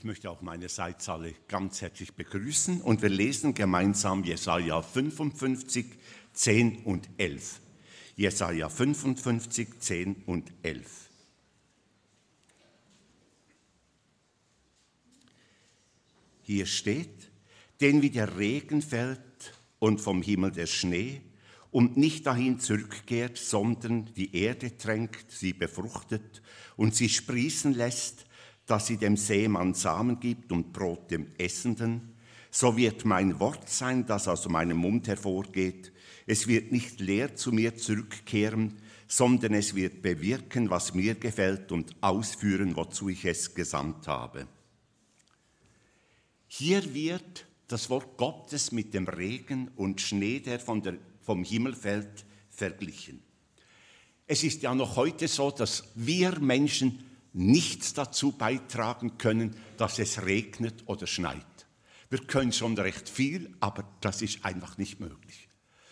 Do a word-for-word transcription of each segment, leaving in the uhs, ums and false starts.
Ich möchte auch meinerseits alle ganz herzlich begrüßen und wir lesen gemeinsam Jesaja fünfundfünfzig, zehn und elf. Jesaja fünfundfünfzig, zehn und elf. Hier steht, denn wie der Regen fällt und vom Himmel der Schnee und nicht dahin zurückkehrt, sondern die Erde tränkt, sie befruchtet und sie sprießen lässt, dass sie dem Sämann Samen gibt und Brot dem Essenden, so wird mein Wort sein, das aus meinem Mund hervorgeht. Es wird nicht leer zu mir zurückkehren, sondern es wird bewirken, was mir gefällt und ausführen, wozu ich es gesandt habe. Hier wird das Wort Gottes mit dem Regen und Schnee, der, von der vom Himmel fällt, verglichen. Es ist ja noch heute so, dass wir Menschen nichts dazu beitragen können, dass es regnet oder schneit. Wir können schon recht viel, aber das ist einfach nicht möglich.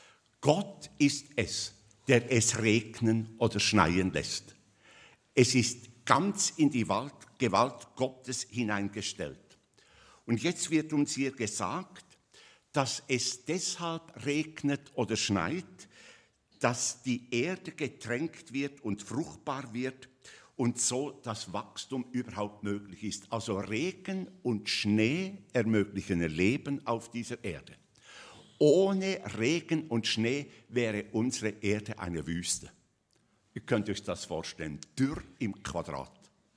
Gott ist es, der es regnen oder schneien lässt. Es ist ganz in die Gewalt Gottes hineingestellt. Und jetzt wird uns hier gesagt, dass es deshalb regnet oder schneit, dass die Erde getränkt wird und fruchtbar wird und so das Wachstum überhaupt möglich ist. Also Regen und Schnee ermöglichen ein Leben auf dieser Erde. Ohne Regen und Schnee wäre unsere Erde eine Wüste. Ihr könnt euch das vorstellen, dürr im Quadrat.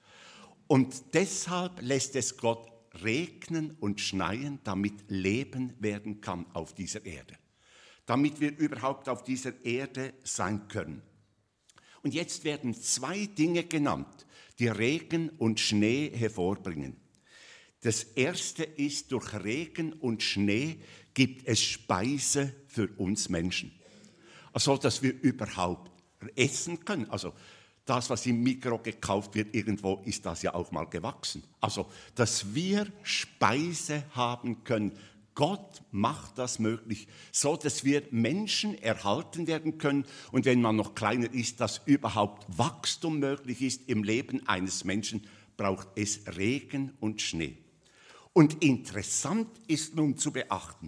Und deshalb lässt es Gott regnen und schneien, damit Leben werden kann auf dieser Erde. Damit wir überhaupt auf dieser Erde sein können. Und jetzt werden zwei Dinge genannt, die Regen und Schnee hervorbringen. Das erste ist, durch Regen und Schnee gibt es Speise für uns Menschen. Also, dass wir überhaupt essen können. Also, das, was im Mikro gekauft wird, irgendwo ist das ja auch mal gewachsen. Also, dass wir Speise haben können. Gott macht das möglich, so dass wir Menschen erhalten werden können und wenn man noch kleiner ist, dass überhaupt Wachstum möglich ist im Leben eines Menschen, braucht es Regen und Schnee. Und interessant ist nun zu beachten,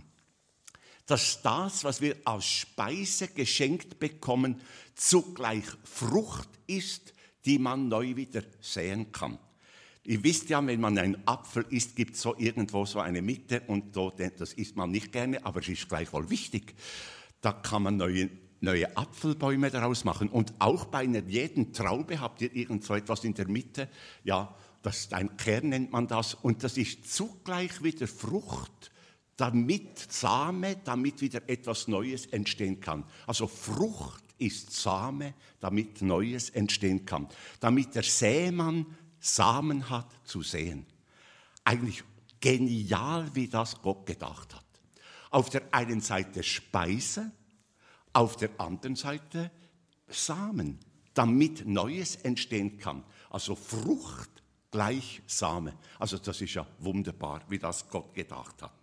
dass das, was wir als Speise geschenkt bekommen, zugleich Frucht ist, die man neu wieder säen kann. Ihr wisst ja, wenn man einen Apfel isst, gibt es so irgendwo so eine Mitte und das isst man nicht gerne, aber es ist gleichwohl wichtig. Da kann man neue, neue Apfelbäume daraus machen und auch bei einer jeden Traube habt ihr irgend so etwas in der Mitte, ja, das ist ein Kern, nennt man das, und das ist zugleich wieder Frucht, damit Same, damit wieder etwas Neues entstehen kann. Also Frucht ist Same, damit Neues entstehen kann, damit der Sämann Samen hat zu säen. Eigentlich genial, wie das Gott gedacht hat. Auf der einen Seite Speise, auf der anderen Seite Samen, damit Neues entstehen kann. Also Frucht gleich Same. Also das ist ja wunderbar, wie das Gott gedacht hat.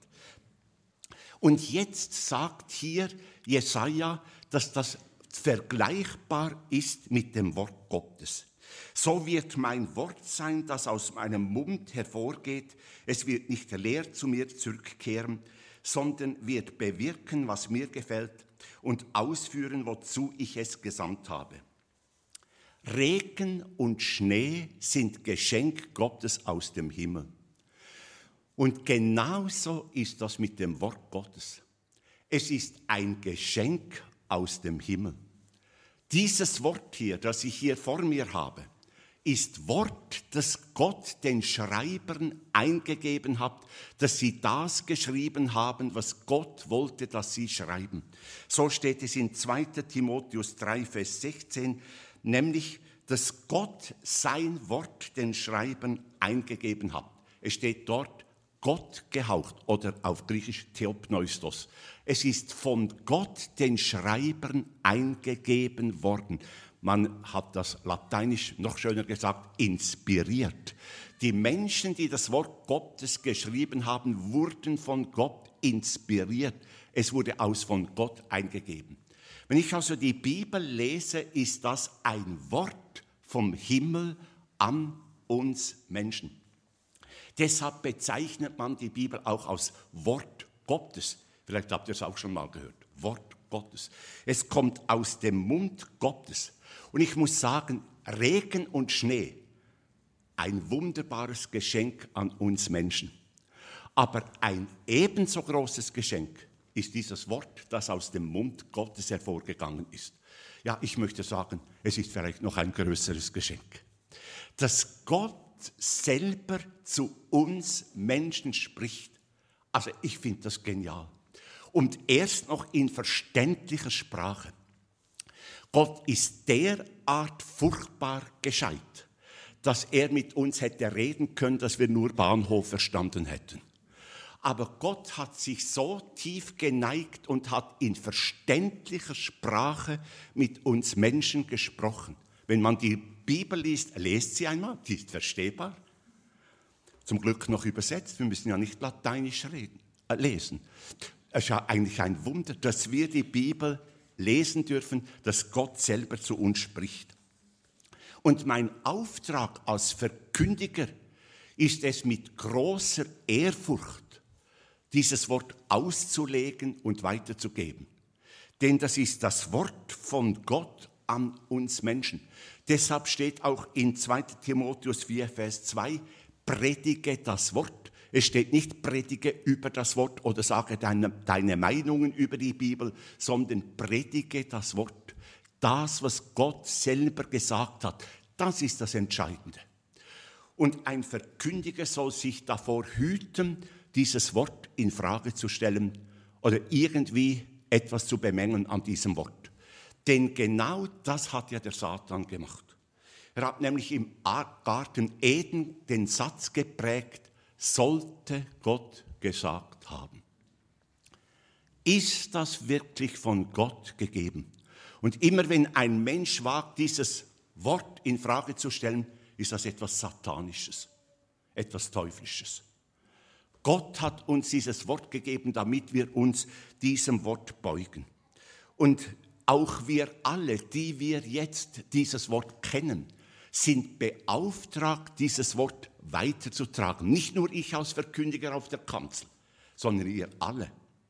Und jetzt sagt hier Jesaja, dass das vergleichbar ist mit dem Wort Gottes. So wird mein Wort sein, das aus meinem Mund hervorgeht. Es wird nicht leer zu mir zurückkehren, sondern wird bewirken, was mir gefällt und ausführen, wozu ich es gesandt habe. Regen und Schnee sind Geschenk Gottes aus dem Himmel. Und genauso ist das mit dem Wort Gottes. Es ist ein Geschenk aus dem Himmel. Dieses Wort hier, das ich hier vor mir habe, ist Wort, das Gott den Schreibern eingegeben hat, dass sie das geschrieben haben, was Gott wollte, dass sie schreiben. So steht es in zweiter Timotheus drei, Vers sechzehn, nämlich, dass Gott sein Wort den Schreibern eingegeben hat. Es steht dort, Gott gehaucht oder auf Griechisch Theopneustos. Es ist von Gott den Schreibern eingegeben worden. Man hat das lateinisch noch schöner gesagt, inspiriert. Die Menschen, die das Wort Gottes geschrieben haben, wurden von Gott inspiriert. Es wurde aus von Gott eingegeben. Wenn ich also die Bibel lese, ist das ein Wort vom Himmel an uns Menschen. Deshalb bezeichnet man die Bibel auch als Wort Gottes. Vielleicht habt ihr es auch schon mal gehört. Wort Gottes. Es kommt aus dem Mund Gottes. Und ich muss sagen, Regen und Schnee, ein wunderbares Geschenk an uns Menschen. Aber ein ebenso großes Geschenk ist dieses Wort, das aus dem Mund Gottes hervorgegangen ist. Ja, ich möchte sagen, es ist vielleicht noch ein größeres Geschenk. Dass Gott selber zu uns Menschen spricht. Also ich finde das genial. Und erst noch in verständlicher Sprache. Gott ist derart furchtbar gescheit, dass er mit uns hätte reden können, dass wir nur Bahnhof verstanden hätten. Aber Gott hat sich so tief geneigt und hat in verständlicher Sprache mit uns Menschen gesprochen. Wenn man die Bibel liest, lest sie einmal, die ist verstehbar. Zum Glück noch übersetzt, wir müssen ja nicht Lateinisch reden, äh, lesen. Es ist ja eigentlich ein Wunder, dass wir die Bibel lesen dürfen, dass Gott selber zu uns spricht. Und mein Auftrag als Verkündiger ist es, mit großer Ehrfurcht dieses Wort auszulegen und weiterzugeben. Denn das ist das Wort von Gott an uns Menschen. Deshalb steht auch in zweiter Timotheus vier, Vers zwei, predige das Wort. Es steht nicht, predige über das Wort oder sage deine, deine Meinungen über die Bibel, sondern predige das Wort. Das, was Gott selber gesagt hat, das ist das Entscheidende. Und ein Verkündiger soll sich davor hüten, dieses Wort in Frage zu stellen oder irgendwie etwas zu bemängeln an diesem Wort. Denn genau das hat ja der Satan gemacht. Er hat nämlich im Garten Eden den Satz geprägt, sollte Gott gesagt haben. Ist das wirklich von Gott gegeben? Und immer wenn ein Mensch wagt, dieses Wort in Frage zu stellen, ist das etwas Satanisches, etwas Teuflisches. Gott hat uns dieses Wort gegeben, damit wir uns diesem Wort beugen. Und auch wir alle, die wir jetzt dieses Wort kennen, sind beauftragt, dieses Wort weiterzutragen. Nicht nur ich als Verkündiger auf der Kanzel, sondern ihr alle.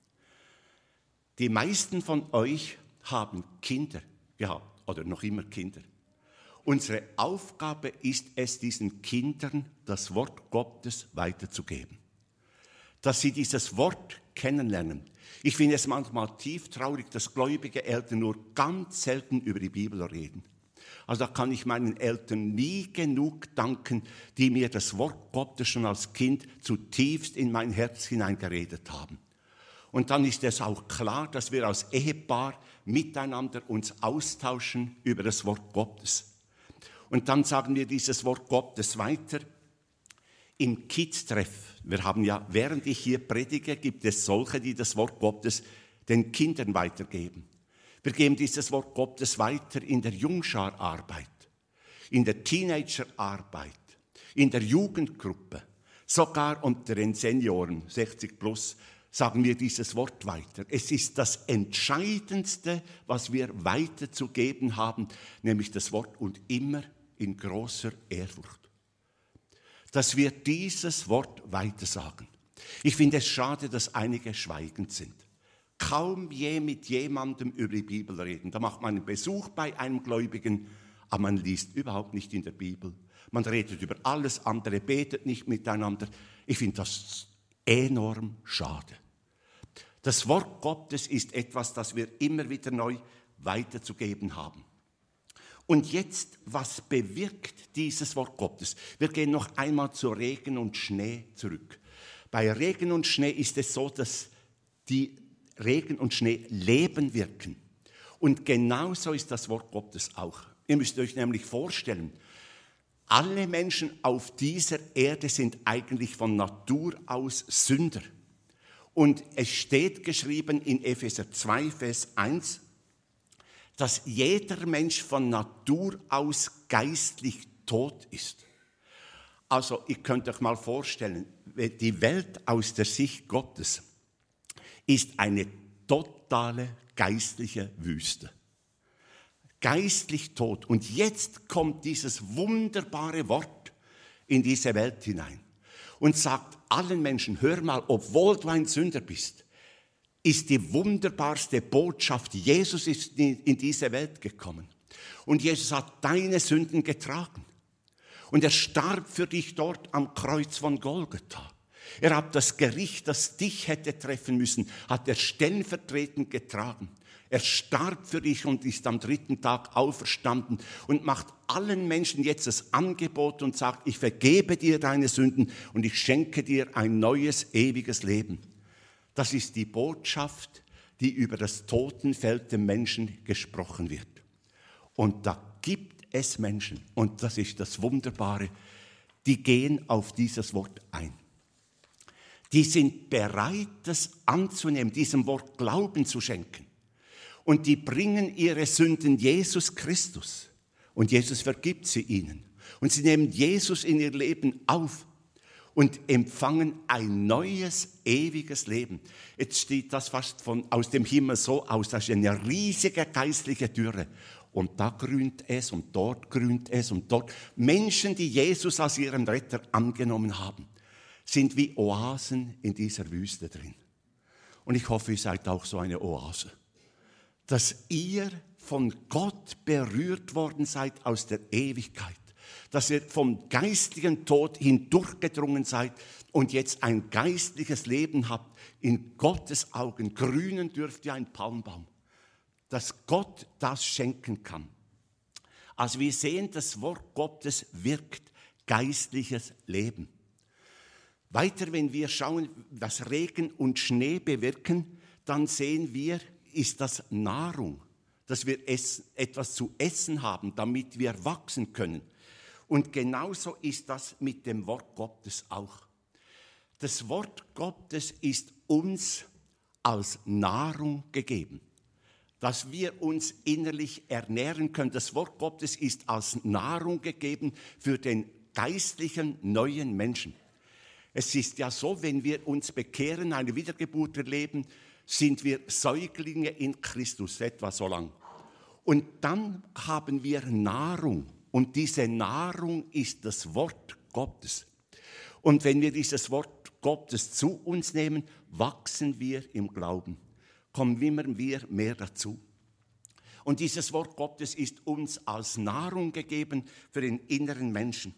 Die meisten von euch haben Kinder gehabt oder noch immer Kinder. Unsere Aufgabe ist es, diesen Kindern das Wort Gottes weiterzugeben. Dass sie dieses Wort kennenlernen. Ich finde es manchmal tief traurig, dass gläubige Eltern nur ganz selten über die Bibel reden. Also da kann ich meinen Eltern nie genug danken, die mir das Wort Gottes schon als Kind zutiefst in mein Herz hineingeredet haben. Und dann ist es auch klar, dass wir als Ehepaar miteinander uns austauschen über das Wort Gottes. Und dann sagen wir dieses Wort Gottes weiter. Im Kids-Treff, wir haben ja, während ich hier predige, gibt es solche, die das Wort Gottes den Kindern weitergeben. Wir geben dieses Wort Gottes weiter in der Jungschararbeit, in der Teenagerarbeit, in der Jugendgruppe, sogar unter den Senioren, sechzig plus, sagen wir dieses Wort weiter. Es ist das Entscheidendste, was wir weiterzugeben haben, nämlich das Wort und immer in großer Ehrfurcht. Dass wir dieses Wort weitersagen. Ich finde es schade, dass einige schweigend sind. Kaum je mit jemandem über die Bibel reden. Da macht man einen Besuch bei einem Gläubigen, aber man liest überhaupt nicht in der Bibel. Man redet über alles andere, betet nicht miteinander. Ich finde das enorm schade. Das Wort Gottes ist etwas, das wir immer wieder neu weiterzugeben haben. Und jetzt, was bewirkt dieses Wort Gottes? Wir gehen noch einmal zu Regen und Schnee zurück. Bei Regen und Schnee ist es so, dass die Regen und Schnee Leben wirken. Und genauso ist das Wort Gottes auch. Ihr müsst euch nämlich vorstellen, alle Menschen auf dieser Erde sind eigentlich von Natur aus Sünder. Und es steht geschrieben in Epheser zwei, Vers eins, dass jeder Mensch von Natur aus geistlich tot ist. Also ihr könnt euch mal vorstellen, die Welt aus der Sicht Gottes ist eine totale geistliche Wüste. Geistlich tot. Und jetzt kommt dieses wunderbare Wort in diese Welt hinein. und sagt allen Menschen, hör mal, obwohl du ein Sünder bist, ist die wunderbarste Botschaft, Jesus ist in diese Welt gekommen. Und Jesus hat deine Sünden getragen. Und er starb für dich dort am Kreuz von Golgatha. Er hat das Gericht, das dich hätte treffen müssen, hat er stellvertretend getragen. Er starb für dich und ist am dritten Tag auferstanden und macht allen Menschen jetzt das Angebot und sagt, ich vergebe dir deine Sünden und ich schenke dir ein neues, ewiges Leben. Das ist die Botschaft, die über das Totenfeld der Menschen gesprochen wird. Und da gibt es Menschen, und das ist das Wunderbare, die gehen auf dieses Wort ein. Die sind bereit, das anzunehmen, diesem Wort Glauben zu schenken. Und die bringen ihre Sünden Jesus Christus. Und Jesus vergibt sie ihnen. Und sie nehmen Jesus in ihr Leben auf und empfangen ein neues, ewiges Leben. Jetzt steht das fast von, aus dem Himmel so aus, das ist eine riesige geistliche Türe. Und da grünt es und dort grünt es und dort. Menschen, die Jesus als ihren Retter angenommen haben, sind wie Oasen in dieser Wüste drin. Und ich hoffe, ihr seid auch so eine Oase. Dass ihr von Gott berührt worden seid aus der Ewigkeit. Dass ihr vom geistlichen Tod hindurchgedrungen seid und jetzt ein geistliches Leben habt, in Gottes Augen grünen dürft wie ein Palmbaum. Dass Gott das schenken kann. Also wir sehen, das Wort Gottes wirkt geistliches Leben. Weiter, wenn wir schauen, was Regen und Schnee bewirken, dann sehen wir, ist das Nahrung, dass wir es, etwas zu essen haben, damit wir wachsen können. Und genauso ist das mit dem Wort Gottes auch. Das Wort Gottes ist uns als Nahrung gegeben, dass wir uns innerlich ernähren können. Das Wort Gottes ist als Nahrung gegeben für den geistlichen neuen Menschen. Es ist ja so, wenn wir uns bekehren, eine Wiedergeburt erleben, sind wir Säuglinge in Christus, etwa so lang. Und dann haben wir Nahrung. Und diese Nahrung ist das Wort Gottes. Und wenn wir dieses Wort Gottes zu uns nehmen, wachsen wir im Glauben. Kommen wir mehr dazu. Und dieses Wort Gottes ist uns als Nahrung gegeben für den inneren Menschen.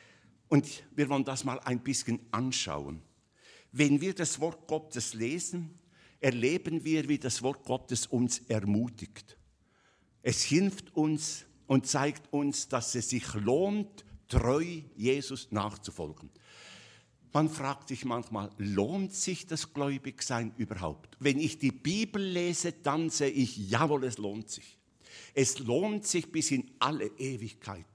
Und wir wollen das mal ein bisschen anschauen. Wenn wir das Wort Gottes lesen, erleben wir, wie das Wort Gottes uns ermutigt. Es hilft uns und zeigt uns, dass es sich lohnt, treu Jesus nachzufolgen. Man fragt sich manchmal, lohnt sich das Gläubigsein überhaupt? Wenn ich die Bibel lese, dann sehe ich, jawohl, es lohnt sich. Es lohnt sich bis in alle Ewigkeit.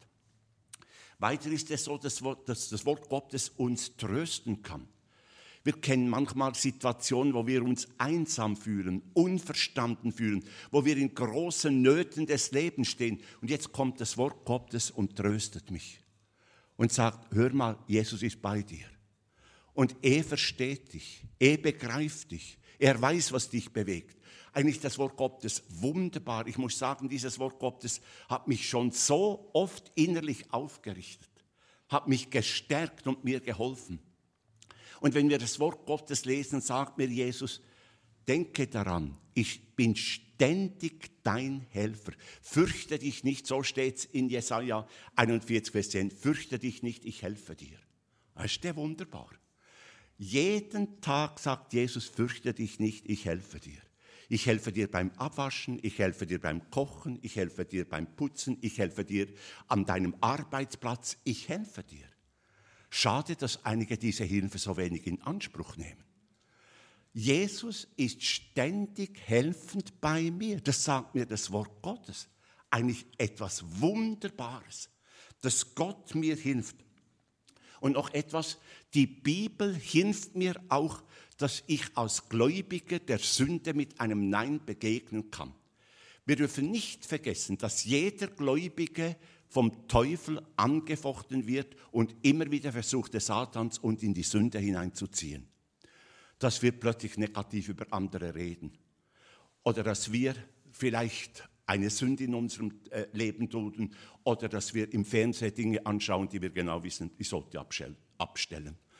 Weiter ist es so, dass das Wort Gottes uns trösten kann. Wir kennen manchmal Situationen, wo wir uns einsam fühlen, unverstanden fühlen, wo wir in großen Nöten des Lebens stehen. Und jetzt kommt das Wort Gottes und tröstet mich und sagt, hör mal, Jesus ist bei dir. Und er versteht dich, er begreift dich, er weiß, was dich bewegt. Eigentlich das Wort Gottes wunderbar. Ich muss sagen, dieses Wort Gottes hat mich schon so oft innerlich aufgerichtet, hat mich gestärkt und mir geholfen. Und wenn wir das Wort Gottes lesen, sagt mir Jesus, denke daran, ich bin ständig dein Helfer. Fürchte dich nicht, so steht es in Jesaja einundvierzig, Vers zehn. Fürchte dich nicht, ich helfe dir. Das ist ja wunderbar. Jeden Tag sagt Jesus, fürchte dich nicht, ich helfe dir. Ich helfe dir beim Abwaschen, ich helfe dir beim Kochen, ich helfe dir beim Putzen, ich helfe dir an deinem Arbeitsplatz, ich helfe dir. Schade, dass einige diese Hilfe so wenig in Anspruch nehmen. Jesus ist ständig helfend bei mir. Das sagt mir das Wort Gottes. Eigentlich etwas Wunderbares, dass Gott mir hilft. Und noch etwas, die Bibel hilft mir auch, dass ich als Gläubiger der Sünde mit einem Nein begegnen kann. Wir dürfen nicht vergessen, dass jeder Gläubige vom Teufel angefochten wird und immer wieder versucht, des Satans und in die Sünde hineinzuziehen. Dass wir plötzlich negativ über andere reden. Oder dass wir vielleicht eine Sünde in unserem äh, Leben tun. Oder dass wir im Fernsehen Dinge anschauen, die wir genau wissen, ich sollte abstellen.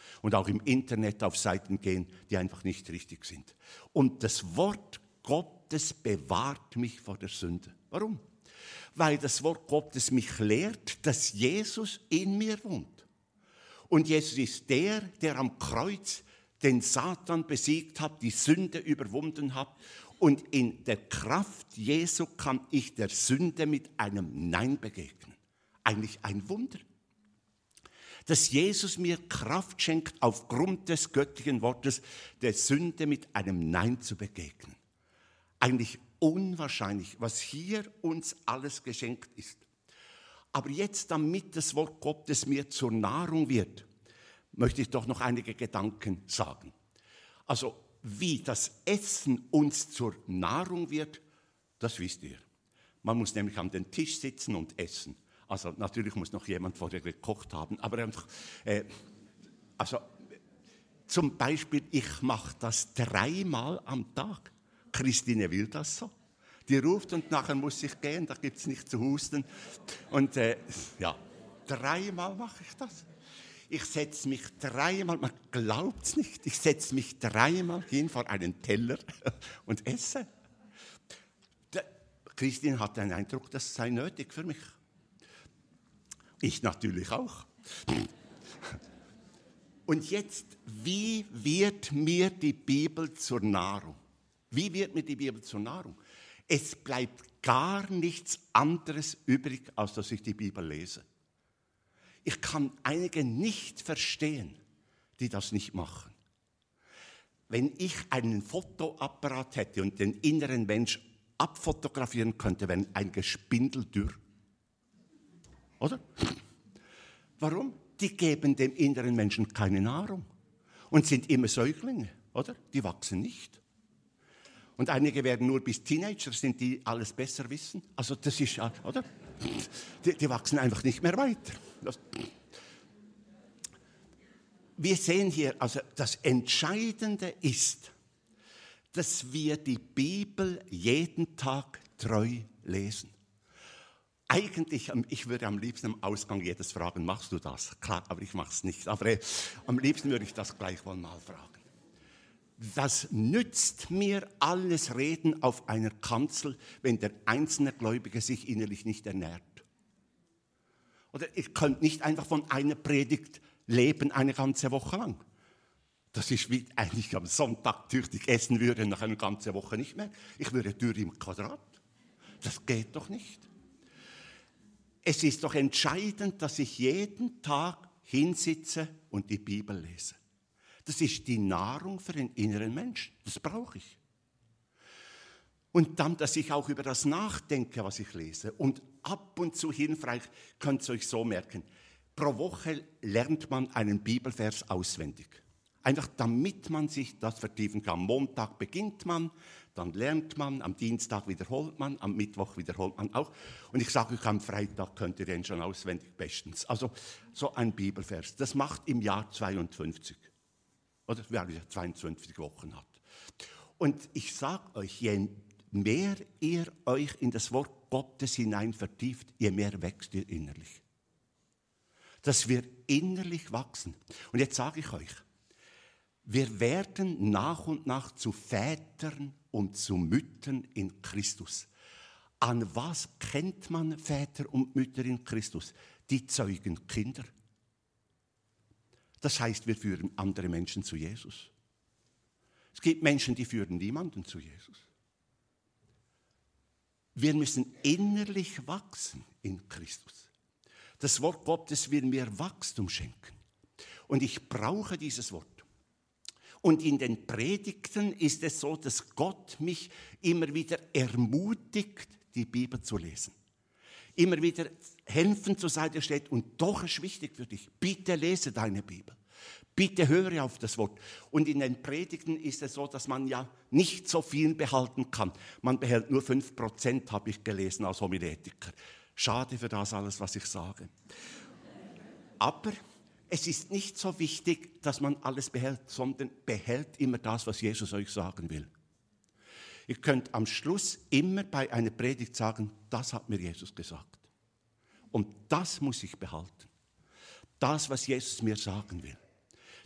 Und auch im Internet auf Seiten gehen, die einfach nicht richtig sind. Und das Wort Gottes bewahrt mich vor der Sünde. Warum? Weil das Wort Gottes mich lehrt, dass Jesus in mir wohnt. Und Jesus ist der, der am Kreuz den Satan besiegt hat, die Sünde überwunden hat. Und in der Kraft Jesu kann ich der Sünde mit einem Nein begegnen. Eigentlich ein Wunder. Dass Jesus mir Kraft schenkt, aufgrund des göttlichen Wortes der Sünde mit einem Nein zu begegnen. Eigentlich unwahrscheinlich, was hier uns alles geschenkt ist. Aber jetzt, damit das Wort Gottes mir zur Nahrung wird, möchte ich doch noch einige Gedanken sagen. Also, wie das Essen uns zur Nahrung wird, das wisst ihr. Man muss nämlich an den Tisch sitzen und essen. Also natürlich muss noch jemand vorher gekocht haben, aber einfach, äh, also zum Beispiel, ich mache das dreimal am Tag. Christine will das so. Die ruft und nachher muss ich gehen, da gibt es nichts zu husten. Und äh, ja, dreimal mache ich das. Ich setze mich dreimal, man glaubt es nicht, ich setze mich dreimal hin vor einen Teller und esse. Der Christine hat den Eindruck, das sei nötig für mich. Ich natürlich auch. Und jetzt, wie wird mir die Bibel zur Nahrung? Wie wird mir die Bibel zur Nahrung? Es bleibt gar nichts anderes übrig, als dass ich die Bibel lese. Ich kann einige nicht verstehen, die das nicht machen. Wenn ich einen Fotoapparat hätte und den inneren Mensch abfotografieren könnte, wäre ein Gespindel dürr. Oder? Warum? Die geben dem inneren Menschen keine Nahrung und sind immer Säuglinge, oder? Die wachsen nicht. Und einige werden nur bis Teenager, sind die alles besser wissen. Also das ist ja, oder? Die, die wachsen einfach nicht mehr weiter. Das, wir sehen hier, also das Entscheidende ist, dass wir die Bibel jeden Tag treu lesen. Eigentlich, ich würde am liebsten am Ausgang jedes fragen, machst du das? Klar, aber ich mache es nicht. Aber äh, am liebsten würde ich das gleichwohl mal fragen. Was nützt mir alles Reden auf einer Kanzel, wenn der einzelne Gläubige sich innerlich nicht ernährt? Oder ich könnte nicht einfach von einer Predigt leben eine ganze Woche lang. Das ist wie eigentlich am Sonntag tüchtig essen würde, nach einer ganzen Woche nicht mehr. Ich würde dürr im Quadrat. Das geht doch nicht. Es ist doch entscheidend, dass ich jeden Tag hinsitze und die Bibel lese. Das ist die Nahrung für den inneren Menschen. Das brauche ich. Und dann, dass ich auch über das nachdenke, was ich lese. Und ab und zu hilfreich, könnt ihr euch so merken, pro Woche lernt man einen Bibelvers auswendig. Einfach damit man sich das vertiefen kann. Am Montag beginnt man, dann lernt man, am Dienstag wiederholt man, am Mittwoch wiederholt man auch. Und ich sage euch, am Freitag könnt ihr den schon auswendig bestens. Also so ein Bibelvers, das macht im Jahr zweiundfünfzig. Oder wer zweiundfünfzig Wochen hat. Und ich sage euch, je mehr ihr euch in das Wort Gottes hinein vertieft, je mehr wächst ihr innerlich. Dass wir innerlich wachsen. Und jetzt sage ich euch, wir werden nach und nach zu Vätern und zu Müttern in Christus. An was kennt man Väter und Mütter in Christus? Die zeugen Kinder. Das heißt, wir führen andere Menschen zu Jesus. Es gibt Menschen, die führen niemanden zu Jesus. Wir müssen innerlich wachsen in Christus. Das Wort Gottes will mir Wachstum schenken. Und ich brauche dieses Wort. Und in den Predigten ist es so, dass Gott mich immer wieder ermutigt, die Bibel zu lesen. Immer wieder helfen zur Seite steht und doch ist wichtig für dich. Bitte lese deine Bibel. Bitte höre auf das Wort. Und in den Predigten ist es so, dass man ja nicht so viel behalten kann. Man behält nur fünf Prozent, habe ich gelesen als Homiletiker. Schade für das alles, was ich sage. Aber es ist nicht so wichtig, dass man alles behält, sondern behält immer das, was Jesus euch sagen will. Ihr könnt am Schluss immer bei einer Predigt sagen, das hat mir Jesus gesagt. Und das muss ich behalten. Das, was Jesus mir sagen will.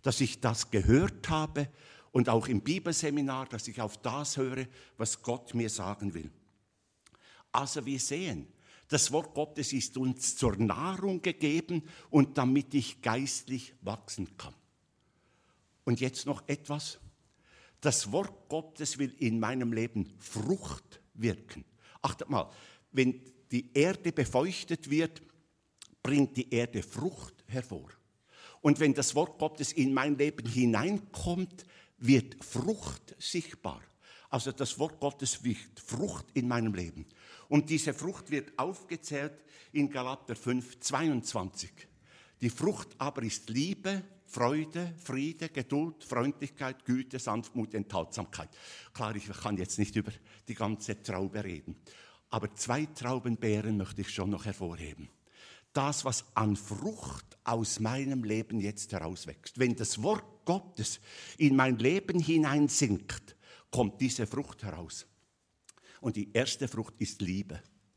dass ich das gehört habe und auch im Bibelseminar, dass ich auf das höre, was Gott mir sagen will. Also wir sehen, das Wort Gottes ist uns zur Nahrung gegeben und damit ich geistlich wachsen kann. Und jetzt noch etwas. Das Wort Gottes will in meinem Leben Frucht wirken. Achtet mal, wenn die Erde befeuchtet wird, bringt die Erde Frucht hervor. Und wenn das Wort Gottes in mein Leben hineinkommt, wird Frucht sichtbar. Also das Wort Gottes wirkt Frucht in meinem Leben. Und diese Frucht wird aufgezählt in Galater fünf, zweiundzwanzig. Die Frucht aber ist Liebe, Freude, Friede, Geduld, Freundlichkeit, Güte, Sanftmut, Enthaltsamkeit. Klar, ich kann jetzt nicht über die ganze Traube reden, aber zwei Traubenbeeren möchte ich schon noch hervorheben. Das, was an Frucht aus meinem Leben jetzt herauswächst. Wenn das Wort Gottes in mein Leben hineinsinkt, kommt diese Frucht heraus. Und die erste Frucht ist Liebe.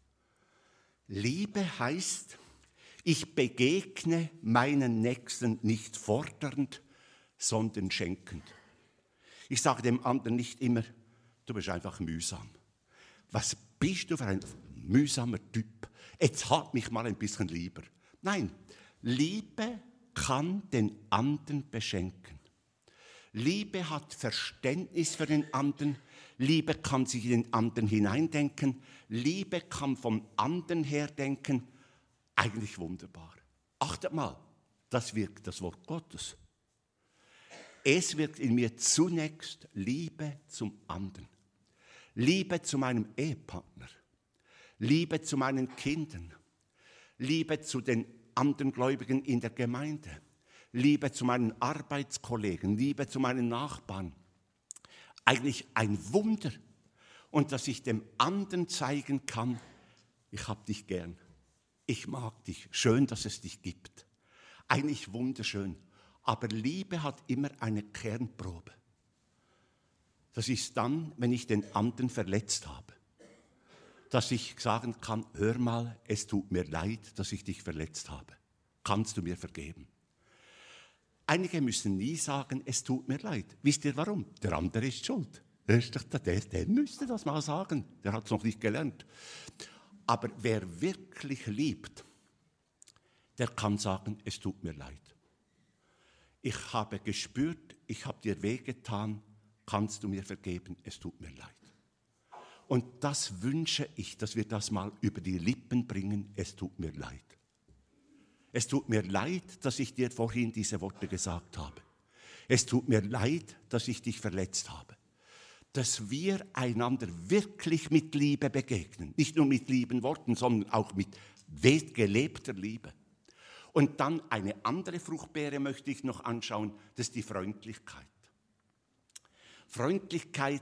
Liebe heißt, ich begegne meinen Nächsten nicht fordernd, sondern schenkend. Ich sage dem anderen nicht immer, du bist einfach mühsam. Was bist du für ein mühsamer Typ? Jetzt hat mich mal ein bisschen lieber. Nein, Liebe kann den anderen beschenken. Liebe hat Verständnis für den anderen. Liebe kann sich in den anderen hineindenken. Liebe kann vom anderen her denken. Eigentlich wunderbar. Achtet mal, das wirkt das Wort Gottes. Es wirkt in mir zunächst Liebe zum anderen. Liebe zu meinem Ehepartner. Liebe zu meinen Kindern. Liebe zu den anderen Gläubigen in der Gemeinde. Liebe zu meinen Arbeitskollegen. Liebe zu meinen Nachbarn. Eigentlich ein Wunder. Und dass ich dem anderen zeigen kann, ich hab dich gern. Ich mag dich. Schön, dass es dich gibt. Eigentlich wunderschön. Aber Liebe hat immer eine Kernprobe. Das ist dann, wenn ich den anderen verletzt habe. Dass ich sagen kann, hör mal, es tut mir leid, dass ich dich verletzt habe. Kannst du mir vergeben? Einige müssen nie sagen, es tut mir leid. Wisst ihr warum? Der andere ist schuld. Der, der, der müsste das mal sagen. Der hat es noch nicht gelernt. Aber wer wirklich liebt, der kann sagen, es tut mir leid. Ich habe gespürt, ich habe dir wehgetan, kannst du mir vergeben, es tut mir leid. Und das wünsche ich, dass wir das mal über die Lippen bringen, es tut mir leid. Es tut mir leid, dass ich dir vorhin diese Worte gesagt habe. Es tut mir leid, dass ich dich verletzt habe. Dass wir einander wirklich mit Liebe begegnen. Nicht nur mit lieben Worten, sondern auch mit gelebter Liebe. Und dann eine andere Fruchtbeere möchte ich noch anschauen, das ist die Freundlichkeit. Freundlichkeit,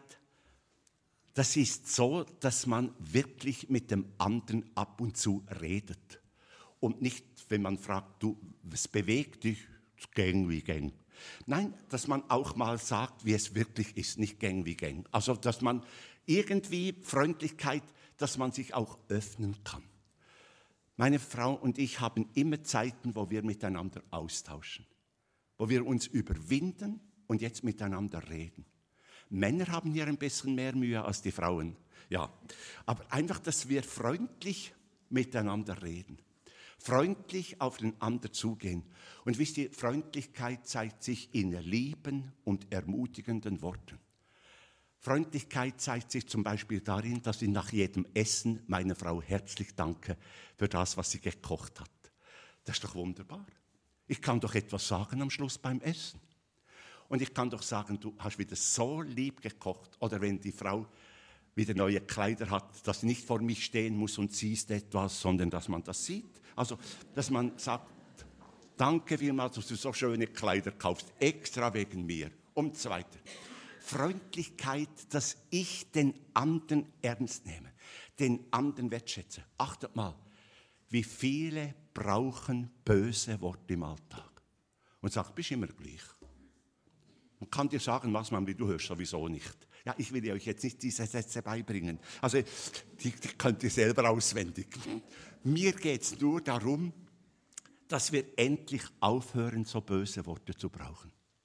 das ist so, dass man wirklich mit dem anderen ab und zu redet. Und nicht, wenn man fragt, du, was bewegt dich? Gang wie Gang. Nein, dass man auch mal sagt, wie es wirklich ist, nicht Gang wie Gang. Also, dass man irgendwie Freundlichkeit, dass man sich auch öffnen kann. Meine Frau und ich haben immer Zeiten, wo wir miteinander austauschen, wo wir uns überwinden und jetzt miteinander reden. Männer haben hier ein bisschen mehr Mühe als die Frauen. Ja, aber einfach, dass wir freundlich miteinander reden. Freundlich auf den anderen zugehen. Und wisst ihr, Freundlichkeit zeigt sich in lieben und ermutigenden Worten. Freundlichkeit zeigt sich zum Beispiel darin, dass ich nach jedem Essen meiner Frau herzlich danke für das, was sie gekocht hat. Das ist doch wunderbar. Ich kann doch etwas sagen am Schluss beim Essen. Und ich kann doch sagen, du hast wieder so lieb gekocht. Oder wenn die Frau wieder neue Kleider hat, dass sie nicht vor mich stehen muss und siehst etwas, sondern dass man das sieht. Also, dass man sagt, danke vielmals, dass du so schöne Kleider kaufst, extra wegen mir. Und so weiter. Freundlichkeit, dass ich den anderen ernst nehme, den anderen wertschätze. Achtet mal, wie viele brauchen böse Worte im Alltag und sagt, bist immer gleich. Man kann dir sagen, was man will, du hörst sowieso nicht. Ja, ich will euch jetzt nicht diese Sätze beibringen. Also, die, die könnt ihr selber auswendig. Mir geht es nur darum, dass wir endlich aufhören, so böse Worte zu brauchen.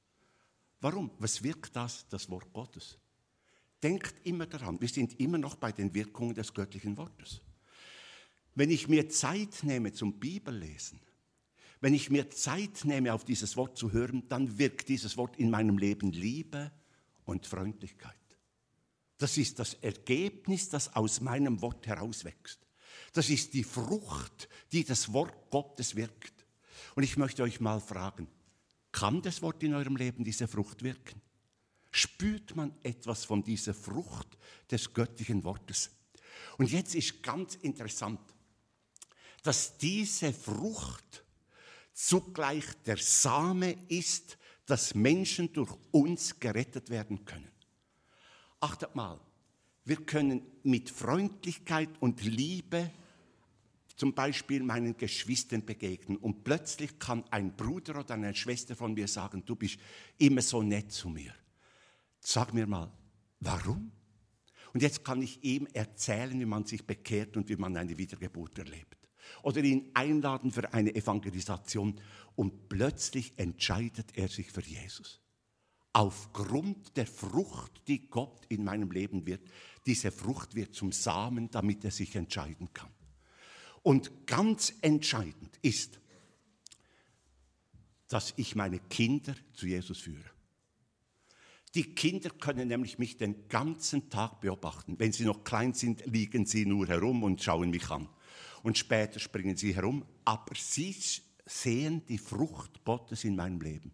Warum? Was wirkt das, das Wort Gottes? Denkt immer daran, wir sind immer noch bei den Wirkungen des göttlichen Wortes. Wenn ich mir Zeit nehme zum Bibellesen, wenn ich mir Zeit nehme, auf dieses Wort zu hören, dann wirkt dieses Wort in meinem Leben Liebe und Freundlichkeit. Das ist das Ergebnis, das aus meinem Wort herauswächst. Das ist die Frucht, die das Wort Gottes wirkt. Und ich möchte euch mal fragen, kann das Wort in eurem Leben diese Frucht wirken? Spürt man etwas von dieser Frucht des göttlichen Wortes? Und jetzt ist ganz interessant, dass diese Frucht zugleich der Same ist, dass Menschen durch uns gerettet werden können. Achtet mal, wir können mit Freundlichkeit und Liebe zum Beispiel meinen Geschwistern begegnen und plötzlich kann ein Bruder oder eine Schwester von mir sagen, du bist immer so nett zu mir. Sag mir mal, warum? Und jetzt kann ich ihm erzählen, wie man sich bekehrt und wie man eine Wiedergeburt erlebt. Oder ihn einladen für eine Evangelisation und plötzlich entscheidet er sich für Jesus. Aufgrund der Frucht, die Gott in meinem Leben wird, diese Frucht wird zum Samen, damit er sich entscheiden kann. Und ganz entscheidend ist, dass ich meine Kinder zu Jesus führe. Die Kinder können nämlich mich den ganzen Tag beobachten. Wenn sie noch klein sind, liegen sie nur herum und schauen mich an. Und später springen sie herum, aber sie sehen die Frucht Gottes in meinem Leben.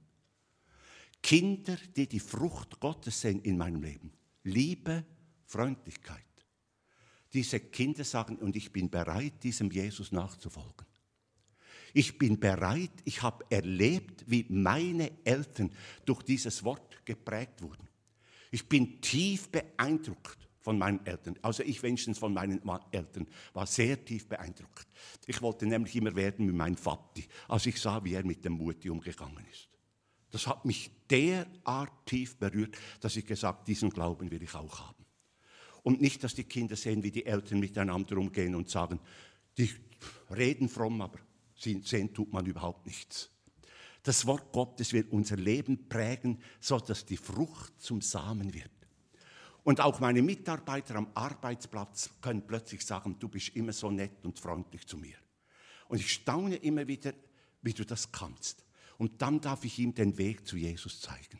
Kinder, die die Frucht Gottes sehen in meinem Leben. Liebe, Freundlichkeit. Diese Kinder sagen, und ich bin bereit, diesem Jesus nachzufolgen. Ich bin bereit, ich habe erlebt, wie meine Eltern durch dieses Wort geprägt wurden. Ich bin tief beeindruckt von meinen Eltern. Also ich wenigstens von meinen Eltern war sehr tief beeindruckt. Ich wollte nämlich immer werden wie mein Vati, als ich sah, wie er mit dem Mutti umgegangen ist. Das hat mich derart tief berührt, dass ich gesagt habe, diesen Glauben will ich auch haben. Und nicht, dass die Kinder sehen, wie die Eltern miteinander umgehen und sagen, die reden fromm, aber sehen tut man überhaupt nichts. Das Wort Gottes wird unser Leben prägen, sodass die Frucht zum Samen wird. Und auch meine Mitarbeiter am Arbeitsplatz können plötzlich sagen, du bist immer so nett und freundlich zu mir. Und ich staune immer wieder, wie du das kannst. Und dann darf ich ihm den Weg zu Jesus zeigen.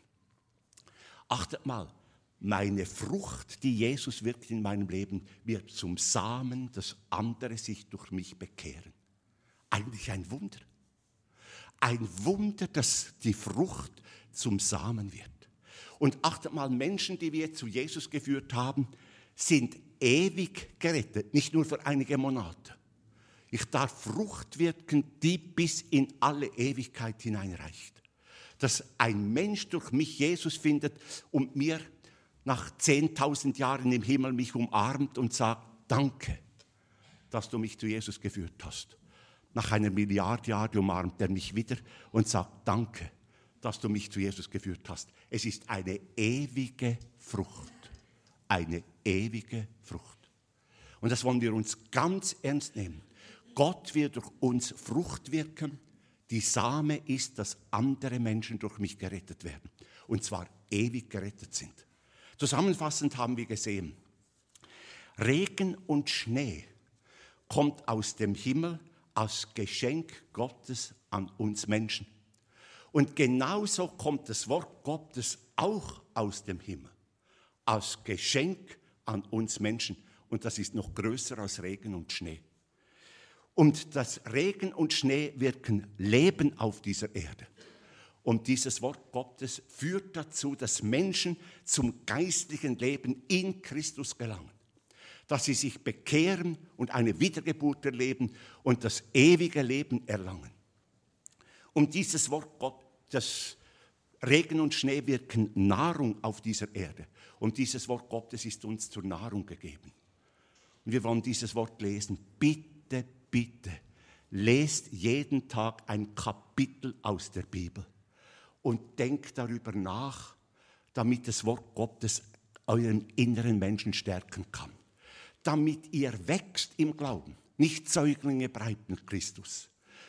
Achtet mal, meine Frucht, die Jesus wirkt in meinem Leben, wird zum Samen, dass andere sich durch mich bekehren. Eigentlich ein Wunder. Ein Wunder, dass die Frucht zum Samen wird. Und achtet mal, Menschen, die wir zu Jesus geführt haben, sind ewig gerettet, nicht nur für einige Monate. Ich darf Frucht wirken, die bis in alle Ewigkeit hineinreicht. Dass ein Mensch durch mich Jesus findet und mir nach zehntausend Jahren im Himmel mich umarmt und sagt, danke, dass du mich zu Jesus geführt hast. Nach einer Milliarde Jahre umarmt er mich wieder und sagt, danke, dass du mich zu Jesus geführt hast. Es ist eine ewige Frucht. Eine ewige Frucht. Und das wollen wir uns ganz ernst nehmen. Gott wird durch uns Frucht wirken. Die Same ist, dass andere Menschen durch mich gerettet werden. Und zwar ewig gerettet sind. Zusammenfassend haben wir gesehen, Regen und Schnee kommt aus dem Himmel als Geschenk Gottes an uns Menschen. Und genauso kommt das Wort Gottes auch aus dem Himmel als Geschenk an uns Menschen. Und das ist noch größer als Regen und Schnee. Und das Regen und Schnee wirken Leben auf dieser Erde. Und dieses Wort Gottes führt dazu, dass Menschen zum geistlichen Leben in Christus gelangen. Dass sie sich bekehren und eine Wiedergeburt erleben und das ewige Leben erlangen. Und dieses Wort Gottes, Regen und Schnee wirken Nahrung auf dieser Erde. Und dieses Wort Gottes ist uns zur Nahrung gegeben. Und wir wollen dieses Wort lesen. Bitte, bitte, lest jeden Tag ein Kapitel aus der Bibel. Und denkt darüber nach, damit das Wort Gottes euren inneren Menschen stärken kann. Damit ihr wächst im Glauben. Nicht Säuglinge bleibt mit Christus,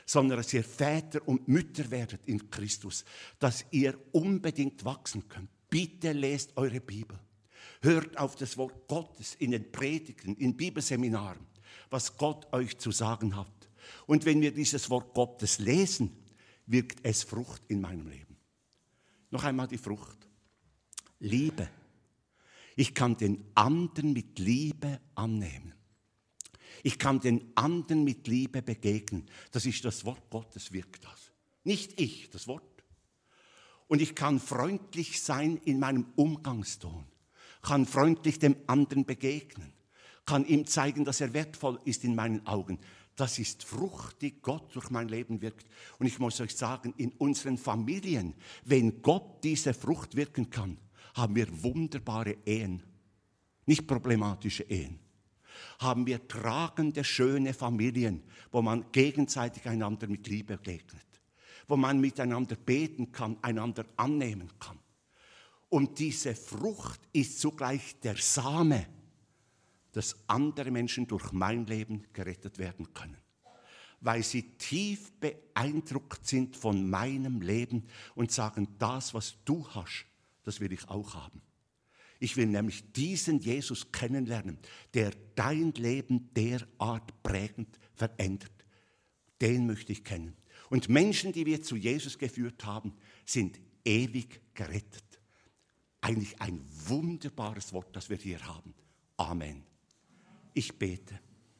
sondern dass ihr Väter und Mütter werdet in Christus, dass ihr unbedingt wachsen könnt. Bitte lest eure Bibel. Hört auf das Wort Gottes in den Predigten, in Bibelseminaren, was Gott euch zu sagen hat. Und wenn wir dieses Wort Gottes lesen, wirkt es Frucht in meinem Leben. Noch einmal die Frucht. Liebe. Ich kann den anderen mit Liebe annehmen. Ich kann den anderen mit Liebe begegnen. Das ist das Wort Gottes, wirkt das. Nicht ich, das Wort. Und ich kann freundlich sein in meinem Umgangston, kann freundlich dem anderen begegnen, kann ihm zeigen, dass er wertvoll ist in meinen Augen. Das ist Frucht, die Gott durch mein Leben wirkt. Und ich muss euch sagen, in unseren Familien, wenn Gott diese Frucht wirken kann, haben wir wunderbare Ehen, nicht problematische Ehen. Haben wir tragende, schöne Familien, wo man gegenseitig einander mit Liebe begegnet, wo man miteinander beten kann, einander annehmen kann. Und diese Frucht ist zugleich der Same, dass andere Menschen durch mein Leben gerettet werden können, weil sie tief beeindruckt sind von meinem Leben und sagen, das, was du hast, das will ich auch haben. Ich will nämlich diesen Jesus kennenlernen, der dein Leben derart prägend verändert. Den möchte ich kennen. Und Menschen, die wir zu Jesus geführt haben, sind ewig gerettet. Eigentlich ein wunderbares Wort, das wir hier haben. Amen. Ich bete.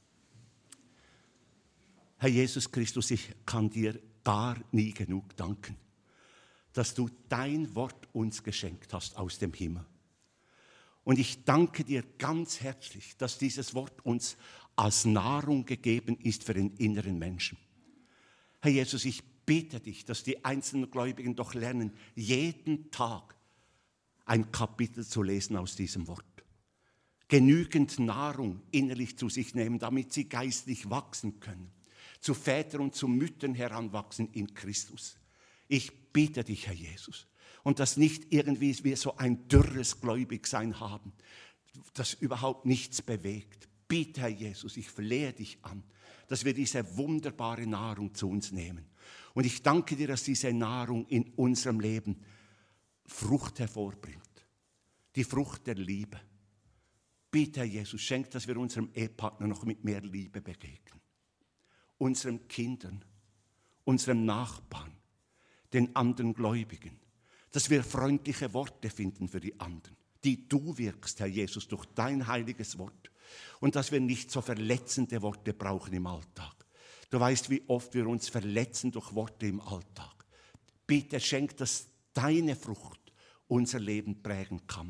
Herr Jesus Christus, ich kann dir gar nie genug danken, dass du dein Wort uns geschenkt hast aus dem Himmel. Und ich danke dir ganz herzlich, dass dieses Wort uns als Nahrung gegeben ist für den inneren Menschen. Herr Jesus, ich bitte dich, dass die einzelnen Gläubigen doch lernen, jeden Tag ein Kapitel zu lesen aus diesem Wort. Genügend Nahrung innerlich zu sich nehmen, damit sie geistlich wachsen können. Zu Vätern und zu Müttern heranwachsen in Christus. Ich bitte dich, Herr Jesus, und dass nicht irgendwie wir so ein dürres Gläubigsein haben, das überhaupt nichts bewegt. Bitte, Herr Jesus, ich flehe dich an, dass wir diese wunderbare Nahrung zu uns nehmen. Und ich danke dir, dass diese Nahrung in unserem Leben Frucht hervorbringt. Die Frucht der Liebe. Bitte, Herr Jesus, schenk, dass wir unserem Ehepartner noch mit mehr Liebe begegnen. Unseren Kindern, unserem Nachbarn, den anderen Gläubigen. Dass wir freundliche Worte finden für die anderen, die du wirkst, Herr Jesus, durch dein heiliges Wort. Und dass wir nicht so verletzende Worte brauchen im Alltag. Du weißt, wie oft wir uns verletzen durch Worte im Alltag. Bitte schenk, dass deine Frucht unser Leben prägen kann.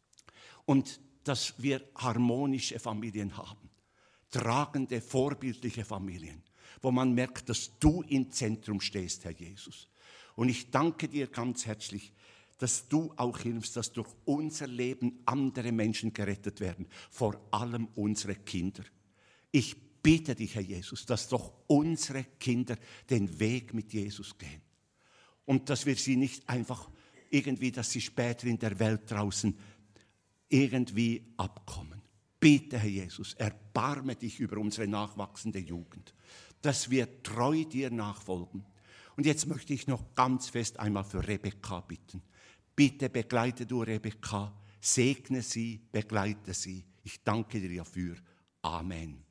Und dass wir harmonische Familien haben, tragende, vorbildliche Familien, wo man merkt, dass du im Zentrum stehst, Herr Jesus. Und ich danke dir ganz herzlich, dass du auch hilfst, dass durch unser Leben andere Menschen gerettet werden, vor allem unsere Kinder. Ich bitte dich, Herr Jesus, dass doch unsere Kinder den Weg mit Jesus gehen und dass wir sie nicht einfach irgendwie, dass sie später in der Welt draußen irgendwie abkommen. Bitte, Herr Jesus, erbarme dich über unsere nachwachsende Jugend, dass wir treu dir nachfolgen. Und jetzt möchte ich noch ganz fest einmal für Rebekka bitten. Bitte begleite du Rebekka, segne sie, begleite sie. Ich danke dir dafür. Amen.